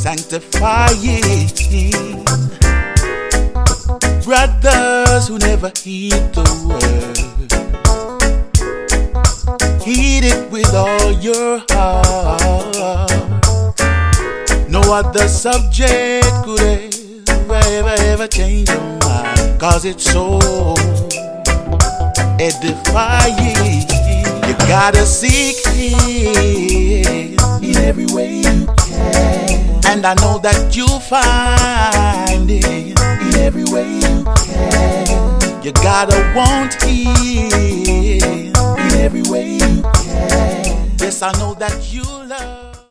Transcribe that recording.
sanctifying. Brothers who never heed the word, heed it with all your heart. No other subject could ever change your mind, 'cause it's so edifying. You gotta seek Him in every way you can, and I know that you'll find Him in every way you can. You gotta want Him in every way you can. Yes, I know that you love